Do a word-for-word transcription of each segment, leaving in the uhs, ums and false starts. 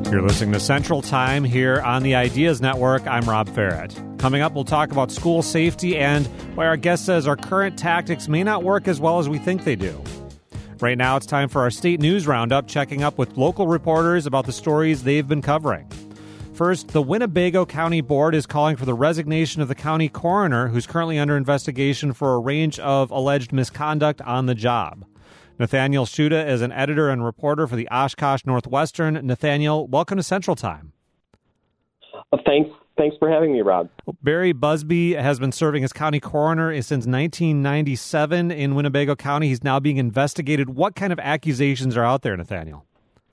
You're listening to Central Time here on the Ideas Network. I'm Rob Farrett. Coming up, we'll talk about school safety and why our guest says our current tactics may not work as well as we think they do. Right now, it's time for our state news roundup, checking up with local reporters about the stories they've been covering. First, the Winnebago County Board is calling for the resignation of the county coroner, who's currently under investigation for a range of alleged misconduct on the job. Nathaniel Shuda is an editor and reporter for the Oshkosh Northwestern. Nathaniel, welcome to Central Time. Uh, thanks. Thanks for having me, Rob. Barry Busby has been serving as county coroner since nineteen ninety-seven in Winnebago County. He's now being investigated. What kind of accusations are out there, Nathaniel?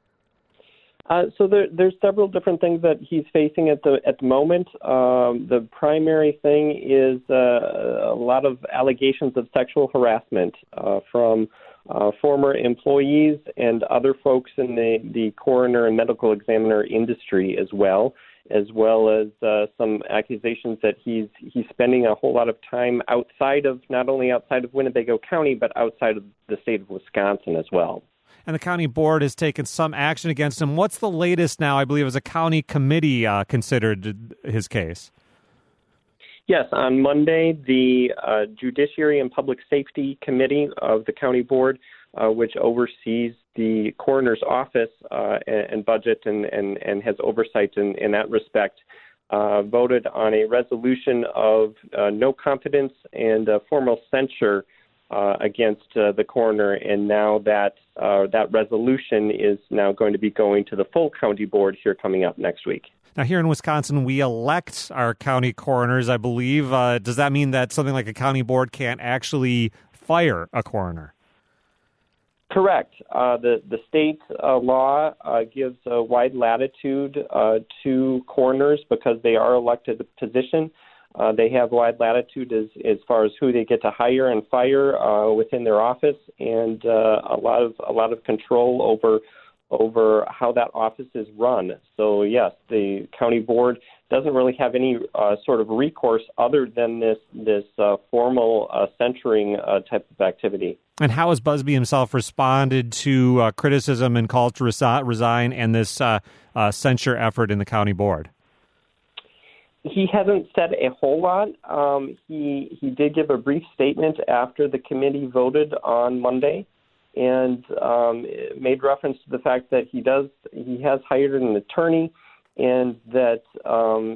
Uh, so there, there's several different things that he's facing at the at the moment. Um, the primary thing is uh, a lot of allegations of sexual harassment uh, from uh, former employees and other folks in the, the coroner and medical examiner industry as well, as well as uh, some accusations that he's he's spending a whole lot of time outside of, not only outside of Winnebago County, but outside of the state of Wisconsin as well. And the county board has taken some action against him. What's the latest now? I believe as a county committee uh, considered his case. Yes, on Monday, the uh, Judiciary and Public Safety Committee of the county board, uh, which oversees the coroner's office uh, and, and budget and, and, and has oversight in, in that respect, uh, voted on a resolution of uh, no confidence and uh, formal censure Uh, against uh, the coroner, and now that uh, that resolution is now going to be going to the full county board here coming up next week. Now, here in Wisconsin, we elect our county coroners, I believe. Uh, does that mean that something like a county board can't actually fire a coroner? Correct. Uh, the the state uh, law uh, gives a wide latitude uh, to coroners because they are elected position. Uh, they have wide latitude as, as far as who they get to hire and fire uh, within their office, and uh, a lot of a lot of control over over how that office is run. So yes, the county board doesn't really have any uh, sort of recourse other than this this uh, formal uh, censuring uh, type of activity. And how has Busby himself responded to uh, criticism and call to resi- resign and this uh, uh, censure effort in the county board? He hasn't said a whole lot. Um, he he did give a brief statement after the committee voted on Monday, and um, made reference to the fact that he does he has hired an attorney, and that um,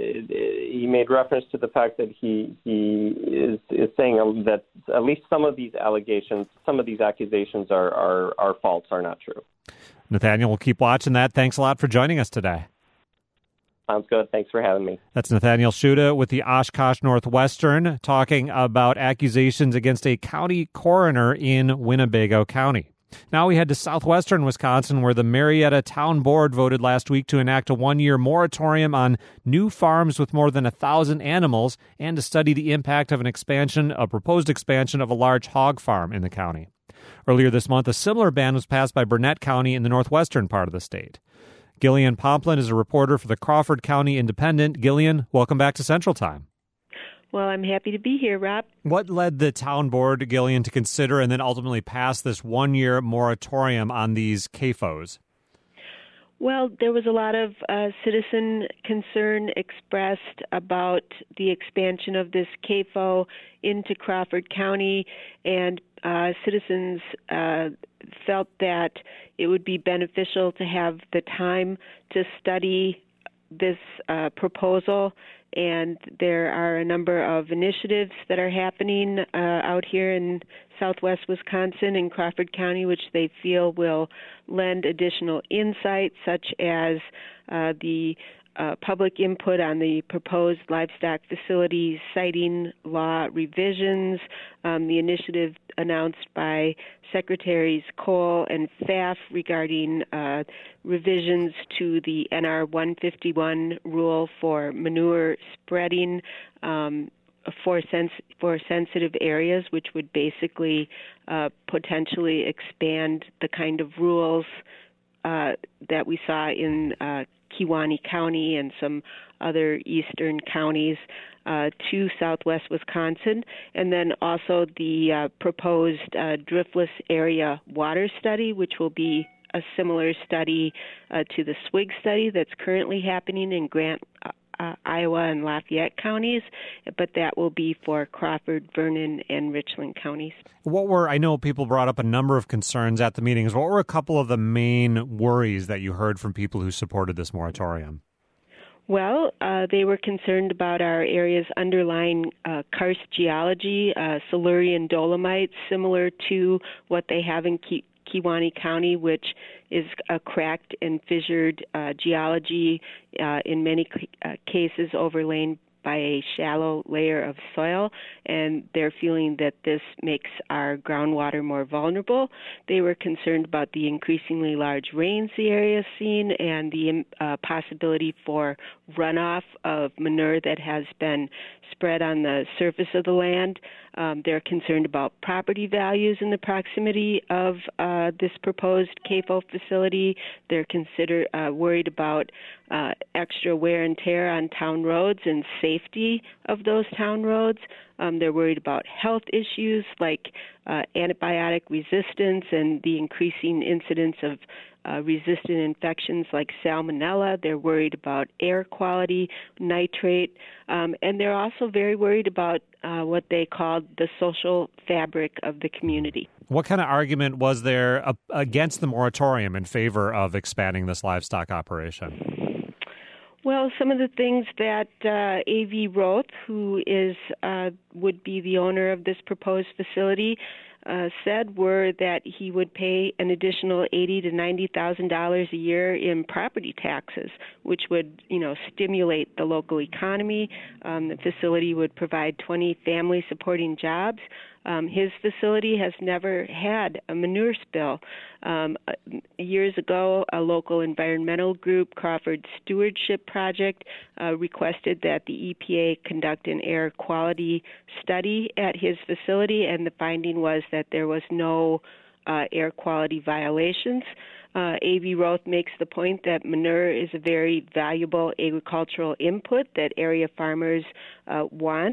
he made reference to the fact that he he is is saying that at least some of these allegations, some of these accusations are are, are false, are not true. Nathaniel, we'll keep watching that. Thanks a lot for joining us today. Sounds good. Thanks for having me. That's Nathaniel Shuda with the Oshkosh Northwestern talking about accusations against a county coroner in Winnebago County. Now we head to southwestern Wisconsin, where the Marietta Town Board voted last week to enact a one-year moratorium on new farms with more than a thousand animals and to study the impact of an expansion, a proposed expansion of a large hog farm in the county. Earlier this month, a similar ban was passed by Burnett County in the northwestern part of the state. Gillian Pomplin is a reporter for the Crawford County Independent. Gillian, welcome back to Central Time. Well, I'm happy to be here, Rob. What led the town board, Gillian, to consider and then ultimately pass this one-year moratorium on these C A F Os? Well, there was a lot of uh, citizen concern expressed about the expansion of this C A F O into Crawford County, and uh, citizens uh, felt that it would be beneficial to have the time to study this uh, proposal. And there are a number of initiatives that are happening uh, out here in southwest Wisconsin and Crawford County, which they feel will lend additional insight, such as uh, the uh, public input on the proposed livestock facility siting law revisions, um, the initiative announced by Secretaries Cole and Pfaff regarding uh, revisions to the N R one fifty-one rule for manure spreading um, for, sens- for sensitive areas, which would basically uh, potentially expand the kind of rules uh, that we saw in uh, Kewaunee County and some other eastern counties uh, to southwest Wisconsin, and then also the uh, proposed uh, driftless area water study, which will be a similar study uh, to the SWIG study that's currently happening in Grant, uh, uh, Iowa and Lafayette counties, but that will be for Crawford, Vernon, and Richland counties. What were, I know people brought up a number of concerns at the meetings. What were a couple of the main worries that you heard from people who supported this moratorium? Well, uh, they were concerned about our area's underlying uh, karst geology, uh, Silurian dolomites, similar to what they have in Ke- Kewaunee County, which is a cracked and fissured uh, geology, uh, in many c- uh, cases overlain by a shallow layer of soil, and they're feeling that this makes our groundwater more vulnerable. They were concerned about the increasingly large rains the area has seen and the uh, possibility for runoff of manure that has been spread on the surface of the land. Um, they're concerned about property values in the proximity of uh, this proposed C A F O facility. They're consider uh, worried about uh, extra wear and tear on town roads and safety of those town roads. Um, they're worried about health issues like uh, antibiotic resistance and the increasing incidence of uh, resistant infections like salmonella. They're worried about air quality, nitrate, um, and they're also very worried about uh, what they called the social fabric of the community. What kind of argument was there uh, against the moratorium in favor of expanding this livestock operation? Well, some of the things that uh, A V Roth, who is uh, would be the owner of this proposed facility, uh, said were that he would pay an additional eighty to ninety thousand dollars a year in property taxes, which would, you know, stimulate the local economy. Um, the facility would provide twenty family supporting jobs. Um, his facility has never had a manure spill. Um, years ago, a local environmental group, Crawford Stewardship Project, uh, requested that the E P A conduct an air quality study at his facility, and the finding was that there was no uh, air quality violations. Uh, A V Roth makes the point that manure is a very valuable agricultural input that area farmers uh, want.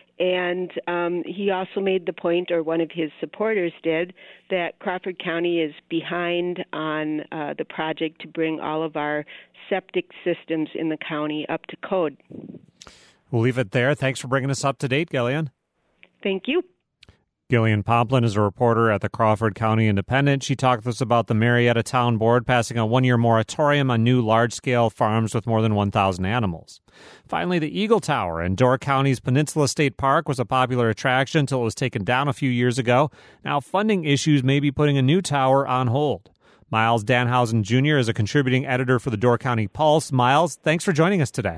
And um, he also made the point, or one of his supporters did, that Crawford County is behind on uh, the project to bring all of our septic systems in the county up to code. We'll leave it there. Thanks for bringing us up to date, Gillian. Thank you. Gillian Pomplin is a reporter at the Crawford County Independent. She talked to us about the Marietta Town Board passing a one-year moratorium on new large-scale farms with more than one thousand animals. Finally, the Eagle Tower in Door County's Peninsula State Park was a popular attraction until it was taken down a few years ago. Now, funding issues may be putting a new tower on hold. Miles Danhausen Junior is a contributing editor for the Door County Pulse. Miles, thanks for joining us today.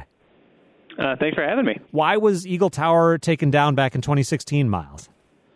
Uh, thanks for having me. Why was Eagle Tower taken down back in twenty sixteen, Miles?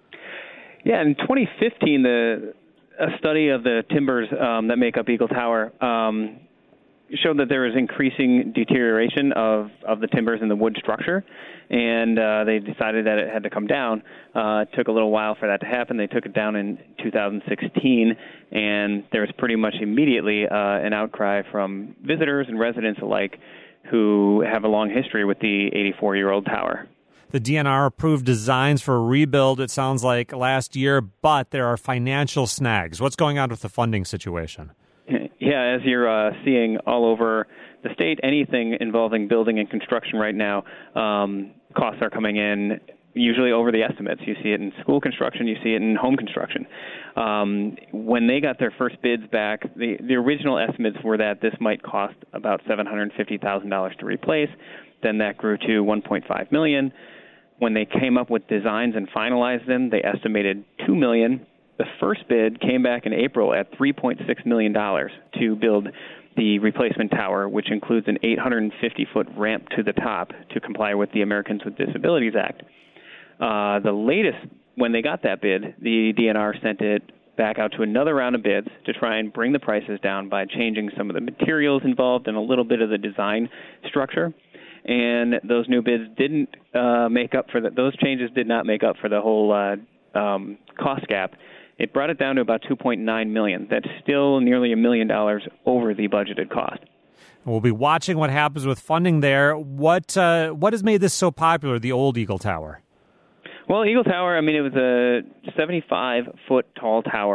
Yeah, in twenty fifteen, the a study of the timbers um, that make up Eagle Tower um, showed that there was increasing deterioration of, of the timbers in the wood structure, and uh, they decided that it had to come down. Uh, it took a little while for that to happen. They took it down in two thousand sixteen, and there was pretty much immediately uh, an outcry from visitors and residents alike who have a long history with the eighty-four-year-old tower. The D N R approved designs for a rebuild, it sounds like, last year, but there are financial snags. What's going on with the funding situation? Yeah, as you're uh, seeing all over the state, anything involving building and construction right now, um, costs are coming in usually over the estimates. You see it in school construction, you see it in home construction. Um, when they got their first bids back, the, the original estimates were that this might cost about seven hundred fifty thousand dollars to replace. Then that grew to one point five million dollars. When they came up with designs and finalized them, they estimated two million dollars. The first bid came back in April at three point six million dollars to build the replacement tower, which includes an eight hundred fifty foot ramp to the top to comply with the Americans with Disabilities Act. Uh, the latest, when they got that bid, the D N R sent it back out to another round of bids to try and bring the prices down by changing some of the materials involved and a little bit of the design structure. And those new bids didn't uh, make up for the, those changes did not make up for the whole uh, um, cost gap. It brought it down to about two point nine million dollars. That's still nearly a million dollars over the budgeted cost. We'll be watching what happens with funding there. What uh, what has made this so popular, the old Eagle Tower? Well, Eagle Tower, I mean, it was a seventy-five foot tall tower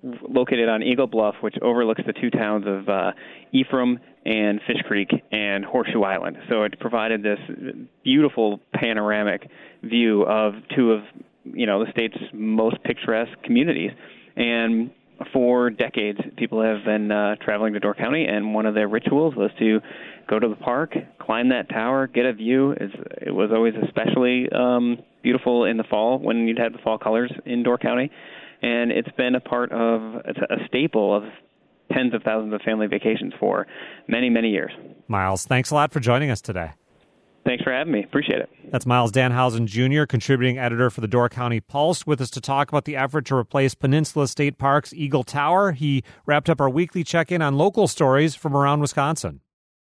located on Eagle Bluff, which overlooks the two towns of uh, Ephraim and Fish Creek and Horseshoe Island. So it provided this beautiful panoramic view of two of, you know, the state's most picturesque communities. And for decades, people have been uh, traveling to Door County, and one of their rituals was to go to the park, climb that tower, get a view. It's, it was always especially um, beautiful in the fall when you'd have the fall colors in Door County. And it's been a part of, it's a staple of tens of thousands of family vacations for many, many years. Miles, thanks a lot for joining us today. Thanks for having me. Appreciate it. That's Miles Danhausen, Junior, contributing editor for the Door County Pulse, with us to talk about the effort to replace Peninsula State Park's Eagle Tower. He wrapped up our weekly check-in on local stories from around Wisconsin.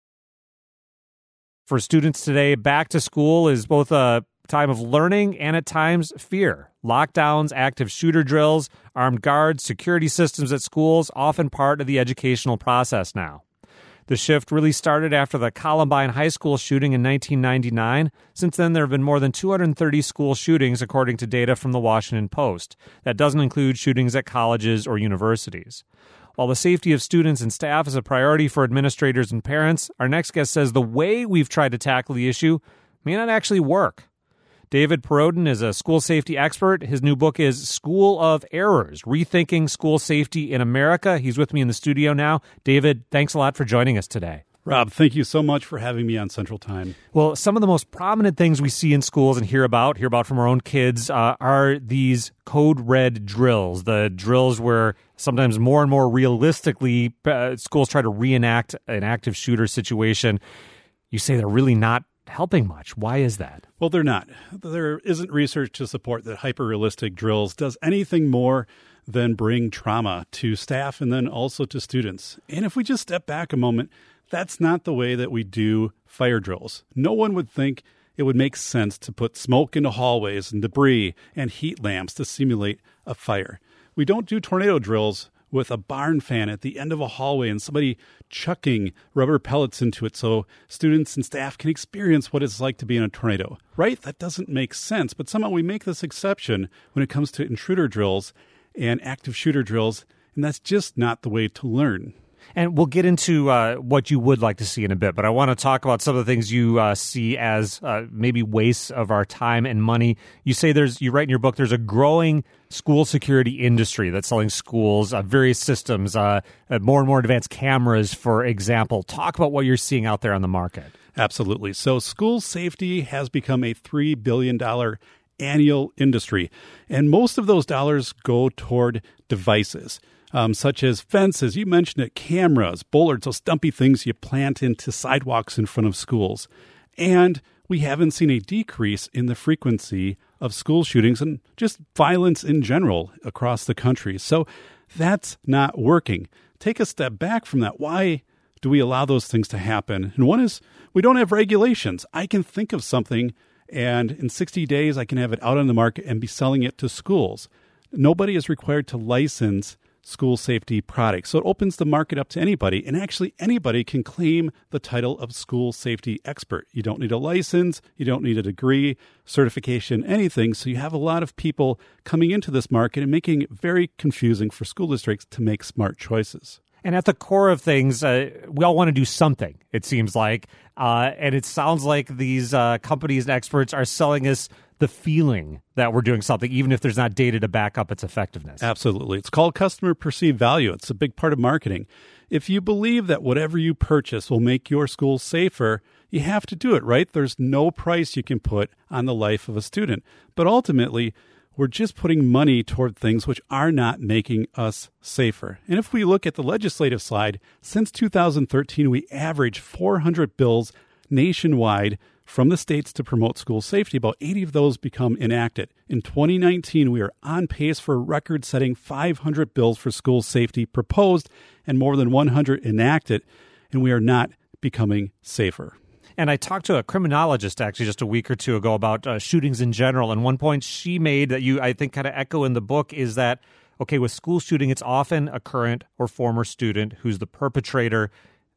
For students today, back to school is both a time of learning and at times fear. Lockdowns, active shooter drills, armed guards, security systems at schools, often part of the educational process now. The shift really started after the Columbine High School shooting in nineteen ninety-nine. Since then, there have been more than two hundred thirty school shootings, according to data from the Washington Post. That doesn't include shootings at colleges or universities. While the safety of students and staff is a priority for administrators and parents, our next guest says the way we've tried to tackle the issue may not actually work. David Perodin is a school safety expert. His new book is School of Errors, Rethinking School Safety in America. He's with me in the studio now. David, thanks a lot for joining us today. Rob, thank you so much for having me on Central Time. Well, some of the most prominent things we see in schools and hear about, hear about from our own kids, uh, are these code red drills, the drills where sometimes more and more realistically uh, schools try to reenact an active shooter situation. You say they're really not helping much. Why is that? Well, they're not. There isn't research to support that hyper-realistic drills does anything more than bring trauma to staff and then also to students. And if we just step back a moment, that's not the way that we do fire drills. No one would think it would make sense to put smoke into hallways and debris and heat lamps to simulate a fire. We don't do tornado drills with a barn fan at the end of a hallway and somebody chucking rubber pellets into it so students and staff can experience what it's like to be in a tornado. Right? That doesn't make sense, but somehow we make this exception when it comes to intruder drills and active shooter drills, and that's just not the way to learn. And we'll get into uh, what you would like to see in a bit, but I want to talk about some of the things you uh, see as uh, maybe wastes of our time and money. You say there's, you write in your book, there's a growing school security industry that's selling schools, uh, various systems, uh, uh, more and more advanced cameras, for example. Talk about what you're seeing out there on the market. Absolutely. So school safety has become a three billion dollars annual industry, and most of those dollars go toward devices. Um, such as fences, you mentioned it, cameras, bollards, those stumpy things you plant into sidewalks in front of schools. And we haven't seen a decrease in the frequency of school shootings and just violence in general across the country. So that's not working. Take a step back from that. Why do we allow those things to happen? And one is we don't have regulations. I can think of something, and in sixty days, I can have it out on the market and be selling it to schools. Nobody is required to license school safety products. So it opens the market up to anybody, and actually anybody can claim the title of school safety expert. You don't need a license, you don't need a degree, certification, anything. So you have a lot of people coming into this market and making it very confusing for school districts to make smart choices. And at the core of things, uh, we all want to do something, it seems like. Uh, and it sounds like these uh, companies and experts are selling us the feeling that we're doing something, even if there's not data to back up its effectiveness. Absolutely. It's called customer perceived value. It's a big part of marketing. If you believe that whatever you purchase will make your school safer, you have to do it, right? There's no price you can put on the life of a student. But ultimately, we're just putting money toward things which are not making us safer. And if we look at the legislative side, since two thousand thirteen, we averaged four hundred bills nationwide from the states to promote school safety. About eighty of those become enacted. In twenty nineteen, we are on pace for a record-setting five hundred bills for school safety proposed and more than one hundred enacted, and we are not becoming safer. And I talked to a criminologist actually just a week or two ago about uh, shootings in general. And one point she made that you, I think, kind of echo in the book is that, okay, with school shooting, it's often a current or former student who's the perpetrator.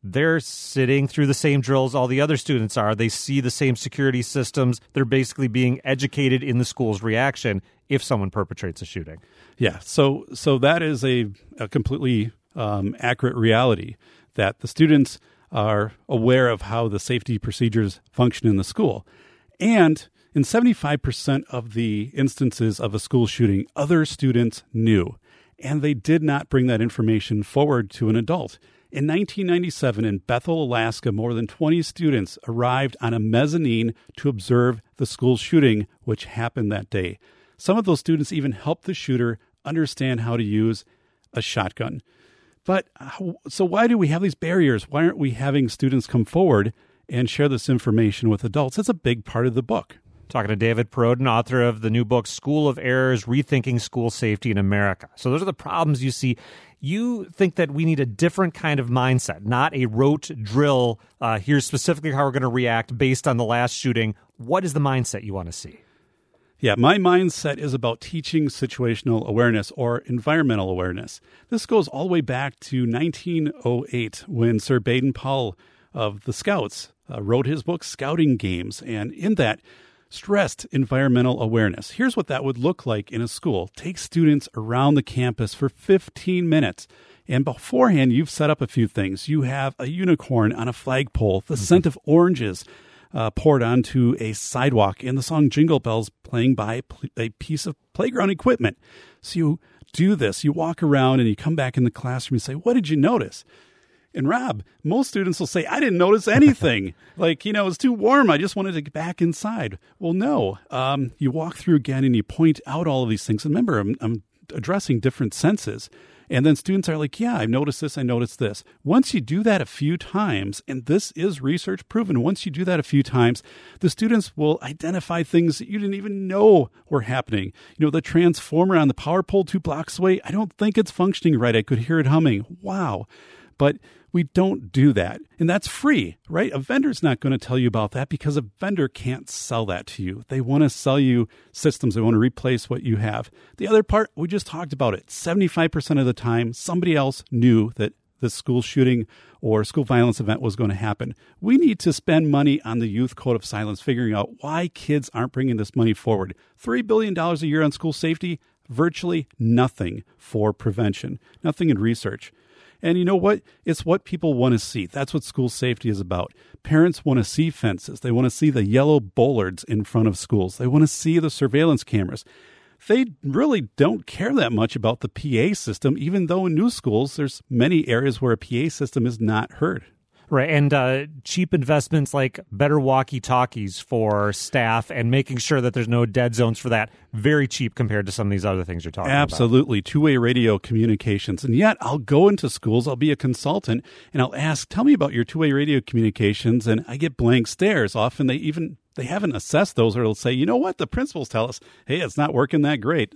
they're sitting through the same drills all the other students are. They see the same security systems. They're basically being educated in the school's reaction if someone perpetrates a shooting. Yeah, so so that is a, a completely um, accurate reality, that the students are aware of how the safety procedures function in the school. And in seventy-five percent of the instances of a school shooting, other students knew, and they did not bring that information forward to an adult. In nineteen ninety-seven, in Bethel, Alaska, more than twenty students arrived on a mezzanine to observe the school shooting, which happened that day. Some of those students even helped the shooter understand how to use a shotgun. But so why do we have these barriers? Why aren't we having students come forward and share this information with adults? That's a big part of the book. Talking to David Perrodin, author of the new book, School of Errors, Rethinking School Safety in America. So those are the problems you see. You think that we need a different kind of mindset, not a rote drill. Uh, here's specifically how we're going to react based on the last shooting. What is the mindset you want to see? Yeah, my mindset is about teaching situational awareness or environmental awareness. This goes all the way back to nineteen oh eight when Sir Baden-Powell of the Scouts uh, wrote his book, Scouting Games, and in that stressed environmental awareness. Here's what that would look like in a school. Take students around the campus for fifteen minutes. And beforehand, you've set up a few things. You have a unicorn on a flagpole, the mm-hmm. scent of oranges uh, poured onto a sidewalk, and the song Jingle Bells playing by a piece of playground equipment. So you do this. You walk around and you come back in the classroom and say, what did you notice? And Rob, most students will say, I didn't notice anything. Like, you know, it's too warm. I just wanted to get back inside. Well, no. Um, you walk through again and you point out all of these things. And remember, I'm, I'm addressing different senses. And then students are like, yeah, I noticed this, I noticed this. Once you do that a few times, and this is research proven, once you do that a few times, the students will identify things that you didn't even know were happening. You know, the transformer on the power pole two blocks away, I don't think it's functioning right. I could hear it humming. Wow. But we don't do that. And that's free, right? A vendor's not going to tell you about that because a vendor can't sell that to you. They want to sell you systems. They want to replace what you have. The other part, we just talked about it. seventy-five percent of the time, somebody else knew that the school shooting or school violence event was going to happen. We need to spend money on the Youth Code of Silence, figuring out why kids aren't bringing this money forward. three billion dollars a year on school safety, virtually nothing for prevention, nothing in research. And you know what? It's what people want to see. That's what school safety is about. Parents want to see fences. They want to see the yellow bollards in front of schools. They want to see the surveillance cameras. They really don't care that much about the P A system, even though in new schools, there's many areas where a P A system is not heard. Right, and uh, cheap investments like better walkie-talkies for staff and making sure that there's no dead zones for that, very cheap compared to some of these other things you're talking Absolutely. about. Absolutely, two-way radio communications. And yet I'll go into schools, I'll be a consultant, and I'll ask, tell me about your two-way radio communications, and I get blank stares. Often they even, they haven't assessed those, or they'll say, you know what, the principals tell us, hey, it's not working that great.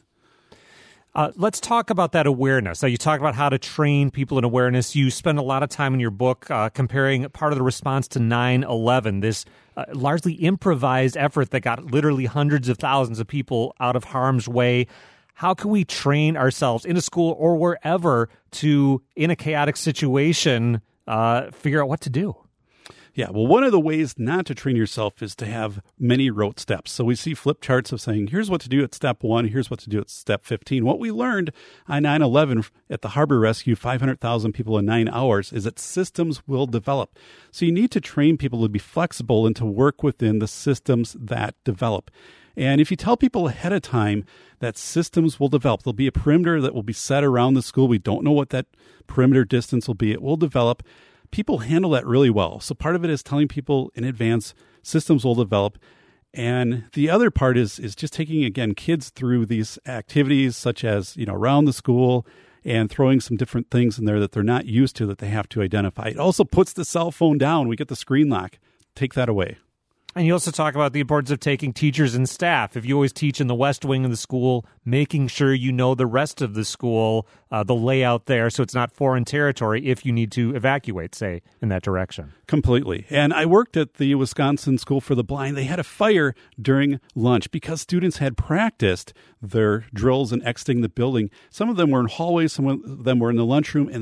Uh, let's talk about that awareness. So you talk about how to train people in awareness. You spend a lot of time in your book uh, comparing part of the response to nine eleven, this uh, largely improvised effort that got literally hundreds of thousands of people out of harm's way. How can we train ourselves in a school or wherever to, in a chaotic situation, uh, figure out what to do? Yeah, well, one of the ways not to train yourself is to have many rote steps. So we see flip charts of saying, here's what to do at step one, here's what to do at step fifteen. What we learned on nine eleven at the Harbor Rescue, five hundred thousand people in nine hours, is that systems will develop. So you need to train people to be flexible and to work within the systems that develop. And if you tell people ahead of time that systems will develop, there'll be a perimeter that will be set around the school. We don't know what that perimeter distance will be. It will develop. People handle that really well. So part of it is telling people in advance systems will develop. And the other part is is just taking, again, kids through these activities such as, you know, around the school and throwing some different things in there that they're not used to that they have to identify. It also puts the cell phone down. We get the screen lock. Take that away. And you also talk about the importance of taking teachers and staff. If you always teach in the west wing of the school, making sure you know the rest of the school, uh, the layout there, so it's not foreign territory if you need to evacuate, say, in that direction. Completely. And I worked at the Wisconsin School for the Blind. They had a fire during lunch because students had practiced their drills and exiting the building. Some of them were in hallways, some of them were in the lunchroom, and they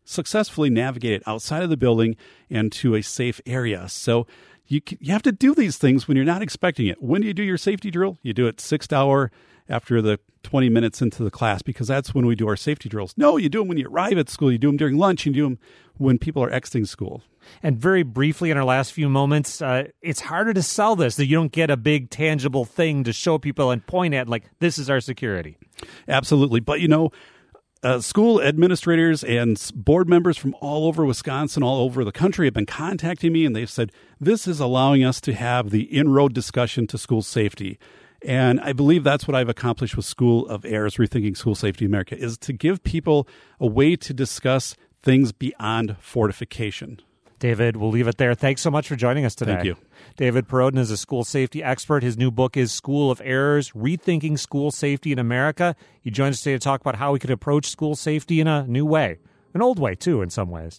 successfully navigate it outside of the building and to a safe area. So you you have to do these things when you're not expecting it. When do you do your safety drill? You do it sixth hour after the twenty minutes into the class, because that's when we do our safety drills. No, you do them when you arrive at school. You do them during lunch. You do them when people are exiting school. And very briefly in our last few moments, uh, it's harder to sell this, that you don't get a big tangible thing to show people and point at, like, this is our security. Absolutely. But, you know, uh, school administrators and board members from all over Wisconsin, all over the country have been contacting me, and they've said, this is allowing us to have the in-road discussion to school safety. And I believe that's what I've accomplished with School of Heirs, Rethinking School Safety in America, is to give people a way to discuss things beyond fortification. David, we'll leave it there. Thanks so much for joining us today. Thank you. David Perrodin is a school safety expert. His new book is School of Heirs, Rethinking School Safety in America. He joined us today to talk about how we could approach school safety in a new way, an old way, too, in some ways.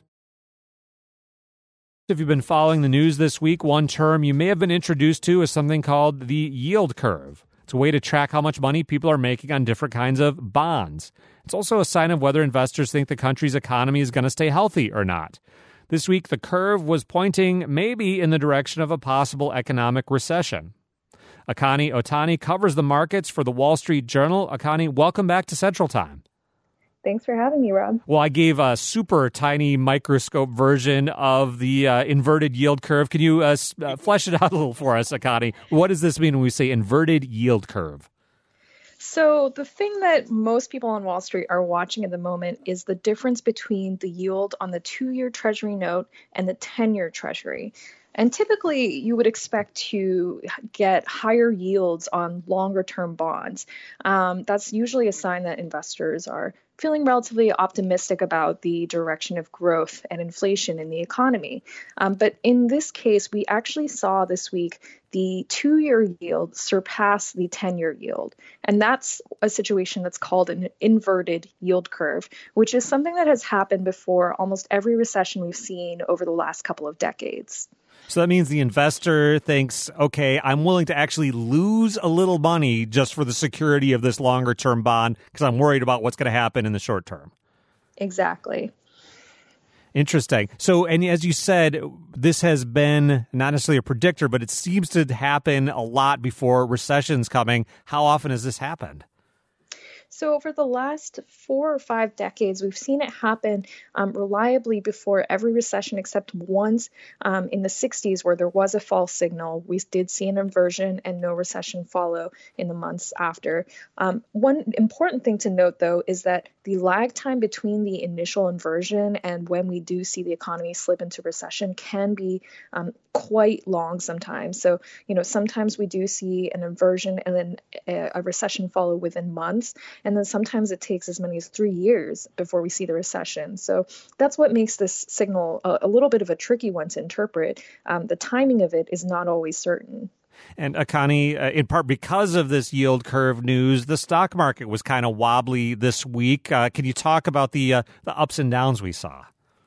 If you've been following the news this week, one term you may have been introduced to is something called the yield curve. It's a way to track how much money people are making on different kinds of bonds. It's also a sign of whether investors think the country's economy is going to stay healthy or not. This week, the curve was pointing maybe in the direction of a possible economic recession. Akani Otani covers the markets for the Wall Street Journal. Akani, welcome back to Central Time. Thanks for having me, Rob. Well, I gave a super tiny microscope version of the uh, inverted yield curve. Can you uh, uh, flesh it out a little for us, Akani? What does this mean when we say inverted yield curve? So the thing that most people on Wall Street are watching at the moment is the difference between the yield on the two-year Treasury note and the ten-year Treasury. And typically, you would expect to get higher yields on longer-term bonds. Um, that's usually a sign that investors are feeling relatively optimistic about the direction of growth and inflation in the economy. Um, but in this case, we actually saw this week the two-year yield surpass the ten-year yield. And that's a situation that's called an inverted yield curve, which is something that has happened before almost every recession we've seen over the last couple of decades. So that means the investor thinks, okay, I'm willing to actually lose a little money just for the security of this longer term bond because I'm worried about what's going to happen in the short term. Exactly. Interesting. So, and as you said, this has been not necessarily a predictor, but it seems to happen a lot before recessions coming. How often has this happened? So over the last four or five decades, we've seen it happen um, reliably before every recession except once um, in the sixties where there was a false signal. We did see an inversion and no recession follow in the months after. Um, one important thing to note, though, is that the lag time between the initial inversion and when we do see the economy slip into recession can be um, quite long sometimes. So, you know, sometimes we do see an inversion and then a, a recession follow within months. And then sometimes it takes as many as three years before we see the recession. So that's what makes this signal a, a little bit of a tricky one to interpret. Um, the timing of it is not always certain. And Akani, uh, in part because of this yield curve news, the stock market was kind of wobbly this week. Uh, can you talk about the uh, the ups and downs we saw?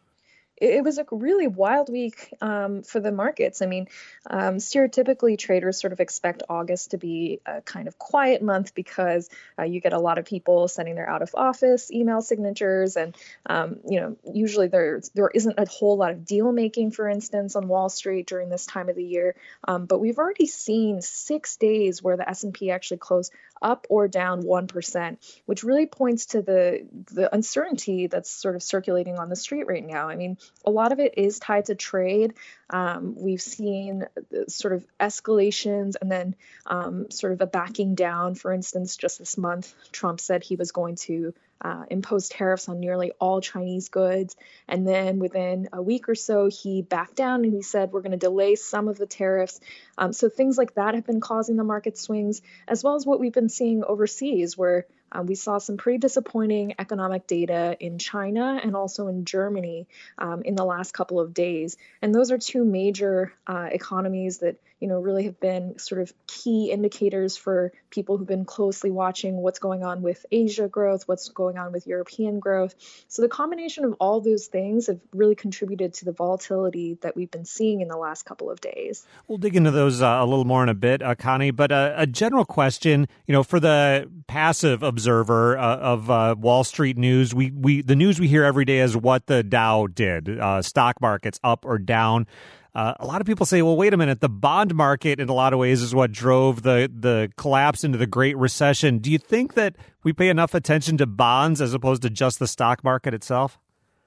It was a really wild week um, for the markets. I mean, um, stereotypically, traders sort of expect August to be a kind of quiet month because uh, you get a lot of people sending their out-of-office email signatures, and um, you know, usually there there isn't a whole lot of deal making, for instance, on Wall Street during this time of the year. Um, but we've already seen six days where the S and P actually closed up or down one percent, which really points to the the uncertainty that's sort of circulating on the street right now. I mean, a lot of it is tied to trade. Um, we've seen sort of escalations and then um, sort of a backing down. For instance, just this month, Trump said he was going to uh, impose tariffs on nearly all Chinese goods. And then within a week or so, he backed down and he said, we're going to delay some of the tariffs. Um, so things like that have been causing the market swings, as well as what we've been seeing overseas, where Um, we saw some pretty disappointing economic data in China and also in Germany um, in the last couple of days. And those are two major uh, economies that, you know, really have been sort of key indicators for people who've been closely watching what's going on with Asia growth, what's going on with European growth. So the combination of all those things have really contributed to the volatility that we've been seeing in the last couple of days. We'll dig into those uh, a little more in a bit, uh, Connie, but uh, a general question, you know, for the passive observer observer uh, of uh, Wall Street news. We we the news we hear every day is what the Dow did. Uh, stock markets up or down. Uh, a lot of people say, well, wait a minute, the bond market in a lot of ways is what drove the, the collapse into the Great Recession. Do you think that we pay enough attention to bonds as opposed to just the stock market itself?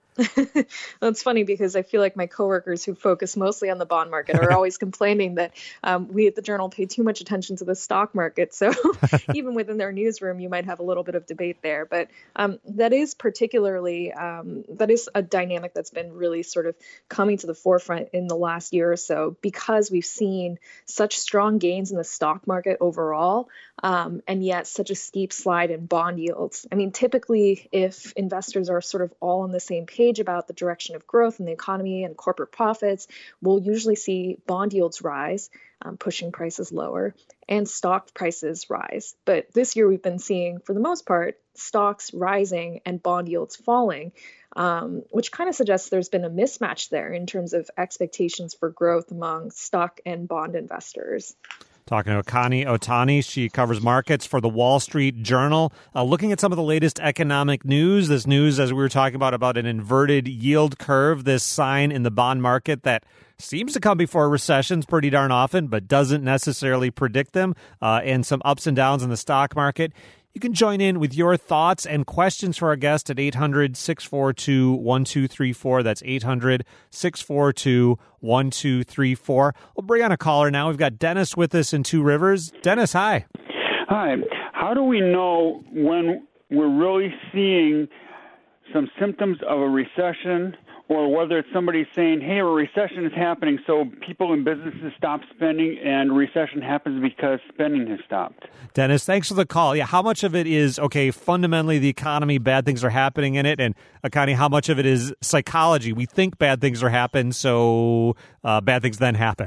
Well, it's funny because I feel like my coworkers who focus mostly on the bond market are always complaining that um, we at the Journal pay too much attention to the stock market. So even within their newsroom, you might have a little bit of debate there. But um, that is particularly, um, that is a dynamic that's been really sort of coming to the forefront in the last year or so, because we've seen such strong gains in the stock market overall, um, and yet such a steep slide in bond yields. I mean, typically, if investors are sort of all on the same page about the direction of growth in the economy and corporate profits, we'll usually see bond yields rise, um, pushing prices lower, and stock prices rise. But this year we've been seeing, for the most part, stocks rising and bond yields falling, um, which kind of suggests there's been a mismatch there in terms of expectations for growth among stock and bond investors. Talking to Akani Otani. She covers markets for the Wall Street Journal. Uh, looking at some of the latest economic news, this news, as we were talking about, about an inverted yield curve, this sign in the bond market that seems to come before recessions pretty darn often, but doesn't necessarily predict them, uh, and some ups and downs in the stock market. You can join in with your thoughts and questions for our guest at eight hundred, six four two, one two three four. That's eight hundred, six four two, one two three four. We'll bring on a caller now. We've got Dennis with us in Two Rivers. Dennis, hi. Hi. How do we know when we're really seeing some symptoms of a recession, or whether it's somebody saying, hey, a recession is happening, so people and businesses stop spending, and recession happens because spending has stopped? Dennis, thanks for the call. Yeah, how much of it is, okay, fundamentally the economy, bad things are happening in it, and Akani, how much of it is psychology? We think bad things are happening, so uh, bad things then happen.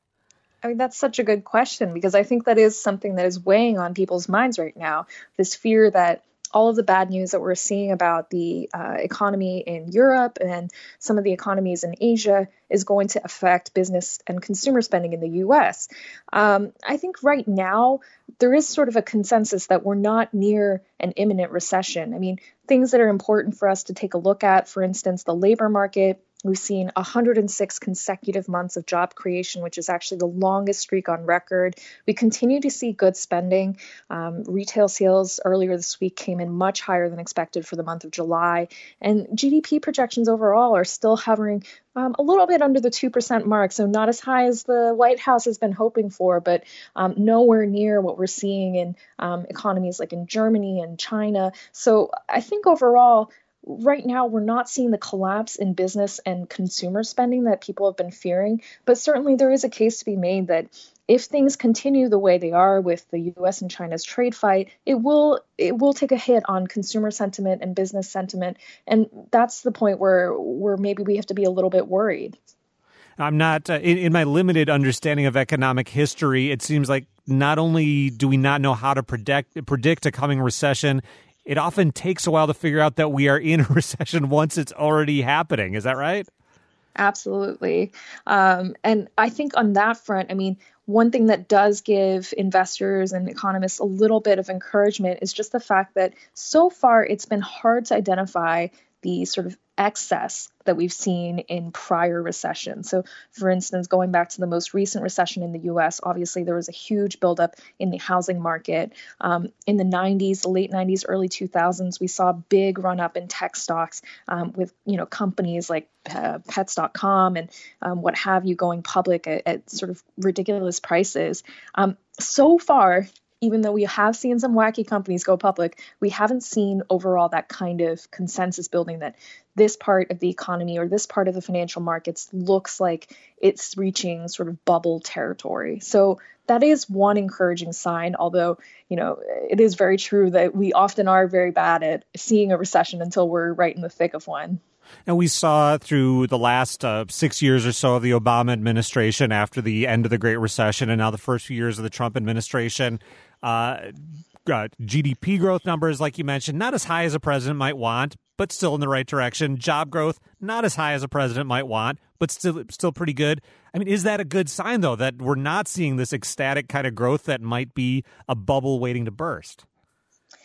I mean, that's such a good question, because I think that is something that is weighing on people's minds right now, this fear that all of the bad news that we're seeing about the uh, economy in Europe and some of the economies in Asia is going to affect business and consumer spending in the U S. Um, I think right now there is sort of a consensus that we're not near an imminent recession. I mean, things that are important for us to take a look at, for instance, the labor market. We've seen one hundred six consecutive months of job creation, which is actually the longest streak on record. We continue to see good spending. Um, retail sales earlier this week came in much higher than expected for the month of July. And G D P projections overall are still hovering um, a little bit under the two percent mark. So not as high as the White House has been hoping for, but um, nowhere near what we're seeing in um, economies like in Germany and China. So I think overall, right now, we're not seeing the collapse in business and consumer spending that people have been fearing, but certainly there is a case to be made that if things continue the way they are with the U S and China's trade fight, it will it will take a hit on consumer sentiment and business sentiment, and that's the point where where maybe we have to be a little bit worried. I'm not, uh, in, in my limited understanding of economic history, it seems like not only do we not know how to predict predict a coming recession, it often takes a while to figure out that we are in a recession once it's already happening. Is that right? Absolutely. Um, and I think on that front, I mean, one thing that does give investors and economists a little bit of encouragement is just the fact that so far it's been hard to identify the sort of excess that we've seen in prior recessions. So, for instance, going back to the most recent recession in the U S, obviously there was a huge buildup in the housing market. Um, in the nineties, the late nineties, early two thousands, we saw a big run up in tech stocks um, with, you know, companies like uh, pets dot com and um, what have you going public at, at sort of ridiculous prices. Um, so far, even though we have seen some wacky companies go public, we haven't seen overall that kind of consensus building that this part of the economy or this part of the financial markets looks like it's reaching sort of bubble territory. So that is one encouraging sign, although, you know, it is very true that we often are very bad at seeing a recession until we're right in the thick of one. And we saw through the last uh, six years or so of the Obama administration after the end of the Great Recession and now the first few years of the Trump administration, uh, uh, G D P growth numbers, like you mentioned, not as high as a president might want, but still in the right direction. Job growth, not as high as a president might want, but still still pretty good. I mean, is that a good sign, though, that we're not seeing this ecstatic kind of growth that might be a bubble waiting to burst?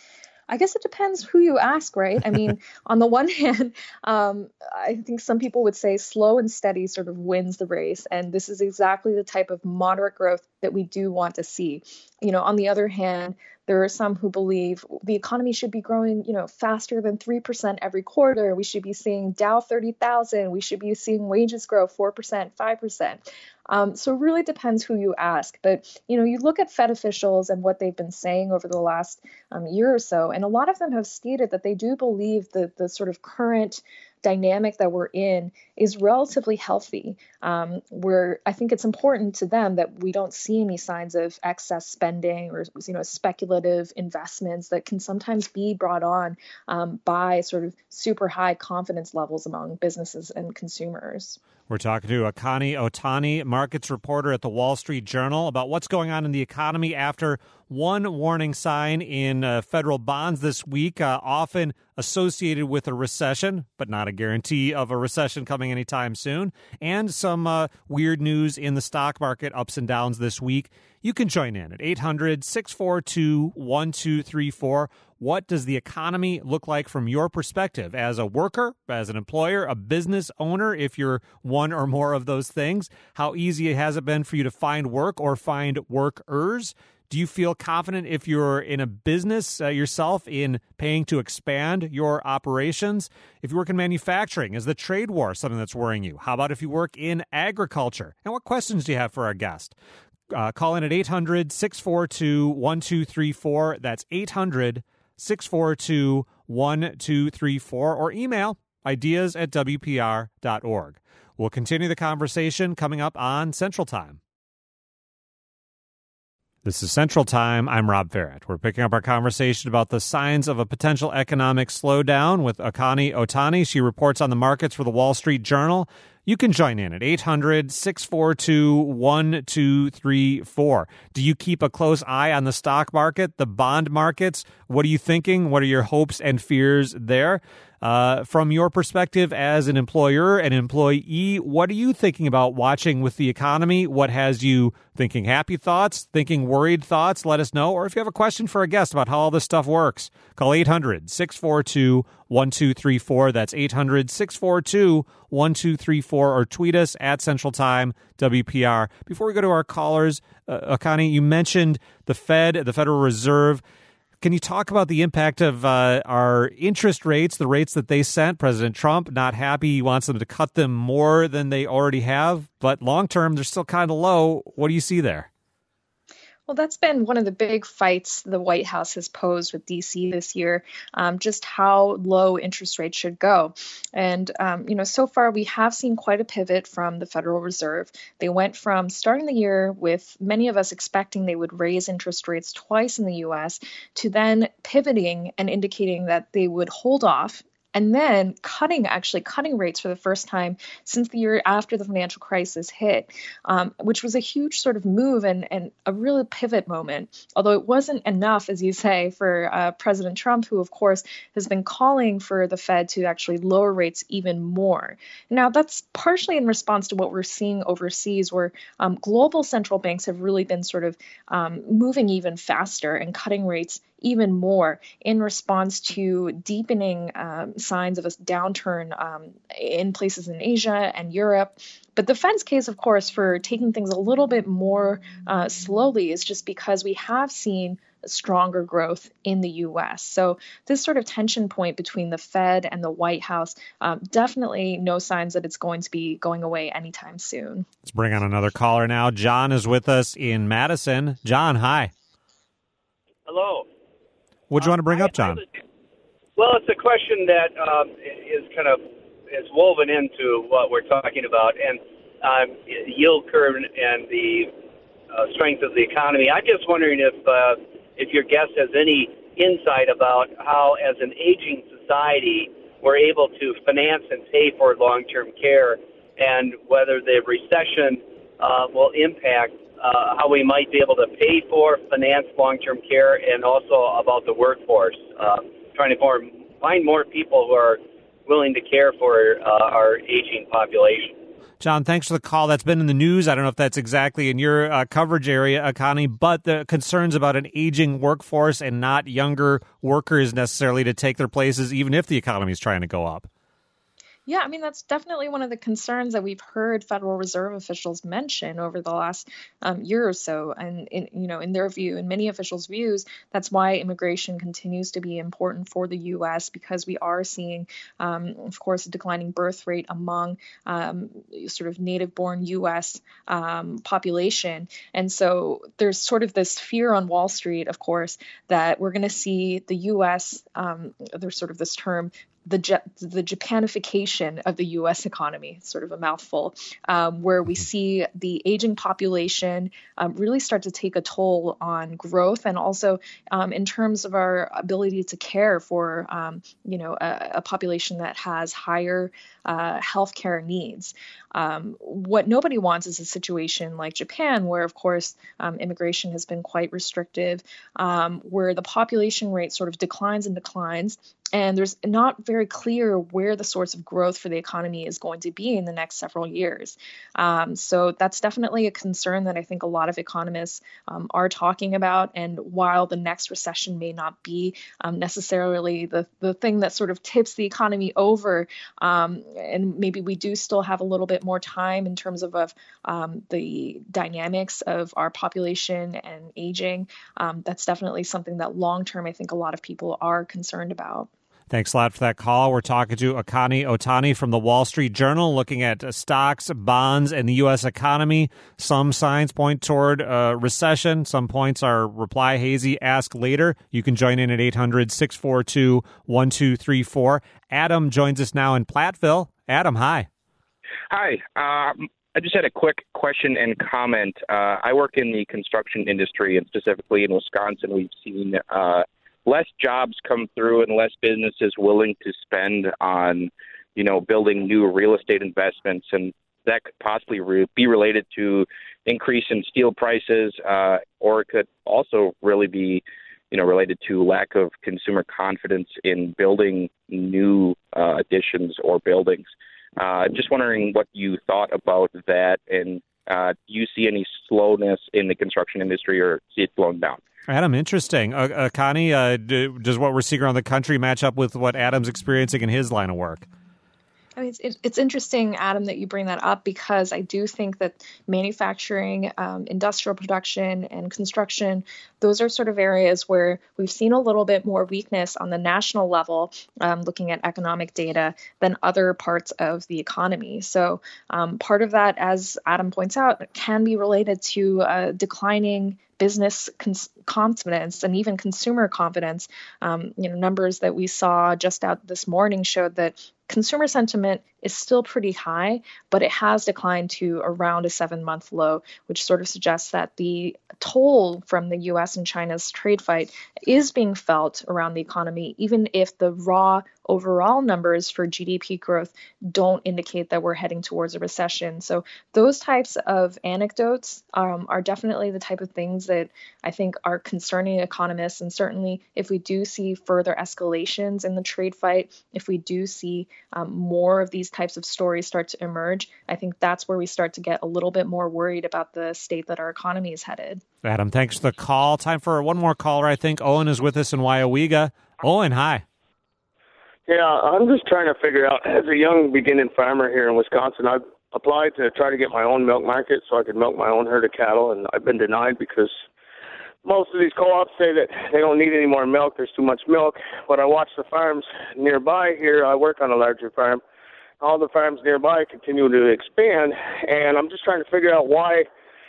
I guess it depends who you ask, right? I mean, on the one hand, um, I think some people would say slow and steady sort of wins the race. And this is exactly the type of moderate growth that we do want to see. You know, on the other hand, there are some who believe the economy should be growing, you know, faster than three percent every quarter. We should be seeing Dow thirty thousand. We should be seeing wages grow four percent, five percent. Um, so it really depends who you ask. But, you know, you look at Fed officials and what they've been saying over the last um, year or so, and a lot of them have stated that they do believe that the sort of current dynamic that we're in is relatively healthy. Um, where I think it's important to them that we don't see any signs of excess spending or, you know, speculative investments that can sometimes be brought on um, by sort of super high confidence levels among businesses and consumers. We're talking to Akani Otani, markets reporter at the Wall Street Journal, about what's going on in the economy after one warning sign in uh, federal bonds this week, uh, often associated with a recession, but not a guarantee of a recession coming anytime soon, and some uh, weird news in the stock market, ups and downs this week. You can join in at eight hundred, six four two, one two three four. What does the economy look like from your perspective as a worker, as an employer, a business owner, if you're one or more of those things? How easy has it been for you to find work or find workers? Do you feel confident if you're in a business uh, yourself in paying to expand your operations? If you work in manufacturing, is the trade war something that's worrying you? How about if you work in agriculture? And what questions do you have for our guest? Uh, call in at eight hundred, six four two, one two three four. That's eight hundred, six four two, one two three four. Or email ideas at w p r dot org. We'll continue the conversation coming up on Central Time. This is Central Time. I'm Rob Farrett. We're picking up our conversation about the signs of a potential economic slowdown with Akani Otani. She reports on the markets for the Wall Street Journal. You can join in at eight hundred, six four two, one two three four. Do you keep a close eye on the stock market, the bond markets? What are you thinking? What are your hopes and fears there? Uh, from your perspective as an employer and employee, what are you thinking about watching with the economy? What has you thinking happy thoughts, thinking worried thoughts? Let us know. Or if you have a question for a guest about how all this stuff works, call eight hundred, six four two, one two three four. That's eight hundred, six four two, one two three four, or tweet us at Central Time W P R. Before we go to our callers, uh, Akani, you mentioned the Fed, the Federal Reserve. Can you talk about the impact of uh, our interest rates, the rates that they sent? President Trump not happy. He wants them to cut them more than they already have. But long term, they're still kind of low. What do you see there? Well, that's been one of the big fights the White House has posed with D C this year, um, just how low interest rates should go. And, um, you know, so far we have seen quite a pivot from the Federal Reserve. They went from starting the year with many of us expecting they would raise interest rates twice in the U S to then pivoting and indicating that they would hold off and then cutting, actually cutting rates for the first time since the year after the financial crisis hit, um, which was a huge sort of move and, and a real pivot moment. Although it wasn't enough, as you say, for uh, President Trump, who, of course, has been calling for the Fed to actually lower rates even more. Now, that's partially in response to what we're seeing overseas, where um, global central banks have really been sort of um, moving even faster and cutting rates even more in response to deepening um, signs of a downturn um, in places in Asia and Europe. But the Fed's case, of course, for taking things a little bit more uh, slowly is just because we have seen stronger growth in the U S. So this sort of tension point between the Fed and the White House, um, definitely no signs that it's going to be going away anytime soon. Let's bring on another caller now. John is with us in Madison. John, hi. Hello. What do you want to bring uh, up, John? I, I, well, it's a question that um, is kind of is woven into what we're talking about, and um, yield curve and the uh, strength of the economy. I'm just wondering if uh, if your guest has any insight about how, as an aging society, we're able to finance and pay for long-term care, and whether the recession uh, will impact Uh, how we might be able to pay for, finance long-term care, and also about the workforce, uh, trying to more, find more people who are willing to care for uh, our aging population. John, thanks for the call. That's been in the news. I don't know if that's exactly in your uh, coverage area, Connie, but the concerns about an aging workforce and not younger workers necessarily to take their places, even if the economy is trying to go up. Yeah, I mean, that's definitely one of the concerns that we've heard Federal Reserve officials mention over the last um, year or so. And, in, you know, in their view, in many officials' views, that's why immigration continues to be important for the U S, because we are seeing, um, of course, a declining birth rate among um, sort of native-born U S um, population. And so there's sort of this fear on Wall Street, of course, that we're going to see the U S, um, there's sort of this term, the the Japanification of the U S economy, sort of a mouthful, um, where we see the aging population um, really start to take a toll on growth, and also um, in terms of our ability to care for, um, you know, a, a population that has higher uh, healthcare needs. Um, what nobody wants is a situation like Japan, where, of course, um, immigration has been quite restrictive, um, where the population rate sort of declines and declines. And there's not very clear where the source of growth for the economy is going to be in the next several years. Um, so that's definitely a concern that I think a lot of economists um, are talking about. And while the next recession may not be um, necessarily the, the thing that sort of tips the economy over, um, and maybe we do still have a little bit more time in terms of, of um, the dynamics of our population and aging, um, that's definitely something that long-term I think a lot of people are concerned about. Thanks a lot for that call. We're talking to Akani Otani from the Wall Street Journal, looking at stocks, bonds, and the U S economy. Some signs point toward a recession. Some points are reply hazy, ask later. You can join in at eight hundred, six four two, one two three four. Adam joins us now in Platteville. Adam, hi. Hi. Um, I just had a quick question and comment. Uh, I work in the construction industry, and specifically in Wisconsin, we've seen uh, less jobs come through and less businesses willing to spend on, you know, building new real estate investments. And that could possibly re- be related to increase in steel prices, uh, or it could also really be, you know, related to lack of consumer confidence in building new uh, additions or buildings. Uh, just wondering what you thought about that, and uh, do you see any slowness in the construction industry or see it slowing down? Adam, interesting. Uh, uh, Connie, uh, do, does what we're seeing around the country match up with what Adam's experiencing in his line of work? I mean, it's, it's interesting, Adam, that you bring that up, because I do think that manufacturing, um, industrial production, and construction, those are sort of areas where we've seen a little bit more weakness on the national level, um, looking at economic data, than other parts of the economy. So um, part of that, as Adam points out, can be related to uh, declining business cons- confidence and even consumer confidence. Um, you know, numbers that we saw just out this morning showed that consumer sentiment is still pretty high, but it has declined to around a seven-month low, which sort of suggests that the toll from the U S and China's trade fight is being felt around the economy, even if the raw overall numbers for G D P growth don't indicate that we're heading towards a recession. So those types of anecdotes um, are definitely the type of things that I think are concerning economists. And certainly if we do see further escalations in the trade fight, if we do see um, more of these types of stories start to emerge, I think that's where we start to get a little bit more worried about the state that our economy is headed. Adam, thanks for the call. Time for one more caller, I think. Owen is with us in Wyowega. Owen, hi. Yeah, I'm just trying to figure out, as a young beginning farmer here in Wisconsin, I've applied to try to get my own milk market so I could milk my own herd of cattle, and I've been denied because most of these co-ops say that they don't need any more milk, there's too much milk. But I watch the farms nearby here. I work on a larger farm. All the farms nearby continue to expand, and I'm just trying to figure out why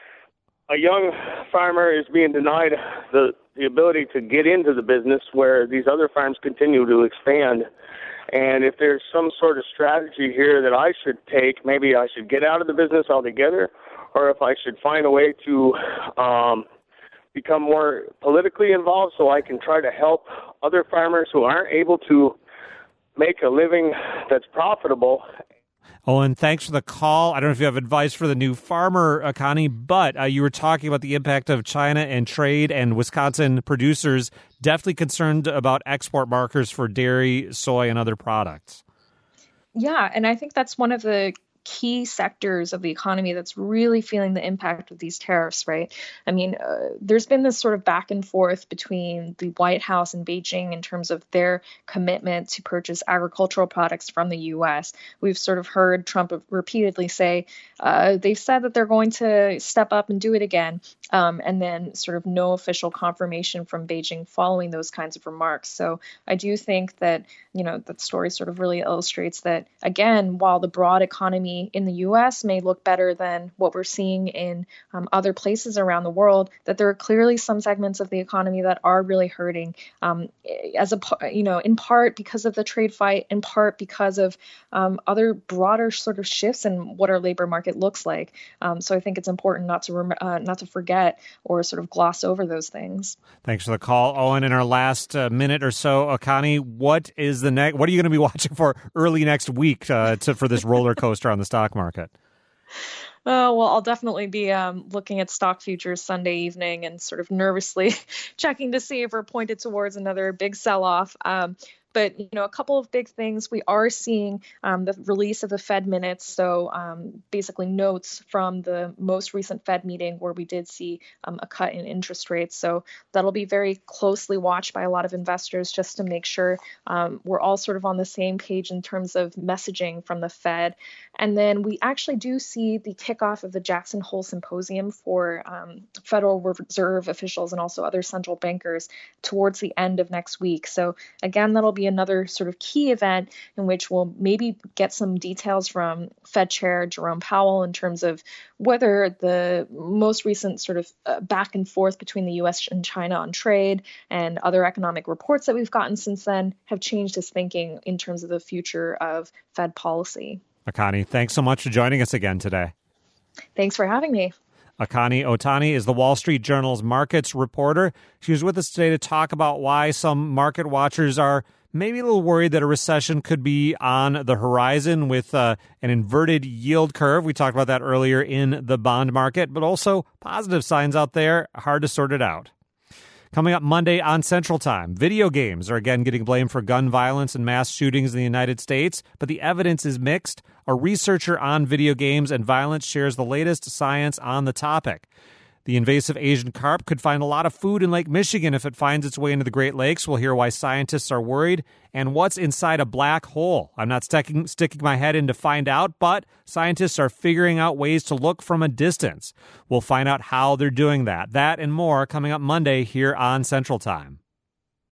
a young farmer is being denied the, the ability to get into the business where these other farms continue to expand. And if there's some sort of strategy here that I should take, maybe I should get out of the business altogether, or if I should find a way to um, become more politically involved so I can try to help other farmers who aren't able to make a living that's profitable. Owen, thanks for the call. I don't know if you have advice for the new farmer, uh, Connie, but uh, you were talking about the impact of China and trade, and Wisconsin producers definitely concerned about export markers for dairy, soy, and other products. Yeah, and I think that's one of the key sectors of the economy that's really feeling the impact of these tariffs, right? I mean, uh, there's been this sort of back and forth between the White House and Beijing in terms of their commitment to purchase agricultural products from the U S. We've sort of heard Trump repeatedly say uh, they've said that they're going to step up and do it again, um, and then sort of no official confirmation from Beijing following those kinds of remarks. So I do think that, you know, that story sort of really illustrates that, again, while the broad economy in the U S may look better than what we're seeing in um, other places around the world, that there are clearly some segments of the economy that are really hurting, um, as a, you know, in part because of the trade fight, in part because of um, other broader sort of shifts in what our labor market looks like. Um, so I think it's important not to rem- uh, not to forget or sort of gloss over those things. Thanks for the call, Owen. In our last uh, minute or so, Akani, what is the next? What are you going to be watching for early next week uh, to for this roller coaster on the stock market? Oh, well, I'll definitely be um, looking at stock futures Sunday evening and sort of nervously checking to see if we're pointed towards another big sell-off. Um, But, you know, a couple of big things. We are seeing um, the release of the Fed minutes. So um, basically notes from the most recent Fed meeting where we did see um, a cut in interest rates. So that'll be very closely watched by a lot of investors just to make sure um, we're all sort of on the same page in terms of messaging from the Fed. And then we actually do see the kickoff of the Jackson Hole Symposium for um, Federal Reserve officials and also other central bankers towards the end of next week. So again, that'll be another sort of key event in which we'll maybe get some details from Fed Chair Jerome Powell in terms of whether the most recent sort of uh, back and forth between the U S and China on trade and other economic reports that we've gotten since then have changed his thinking in terms of the future of Fed policy. Akani, thanks so much for joining us again today. Thanks for having me. Akani Otani is the Wall Street Journal's markets reporter. She was with us today to talk about why some market watchers are maybe a little worried that a recession could be on the horizon with uh, an inverted yield curve. We talked about that earlier in the bond market, but also positive signs out there. Hard to sort it out. Coming up Monday on Central Time, video games are again getting blamed for gun violence and mass shootings in the United States, but the evidence is mixed. A researcher on video games and violence shares the latest science on the topic. The invasive Asian carp could find a lot of food in Lake Michigan if it finds its way into the Great Lakes. We'll hear why scientists are worried and what's inside a black hole. I'm not sticking, sticking my head in to find out, but scientists are figuring out ways to look from a distance. We'll find out how they're doing that. That and more coming up Monday here on Central Time.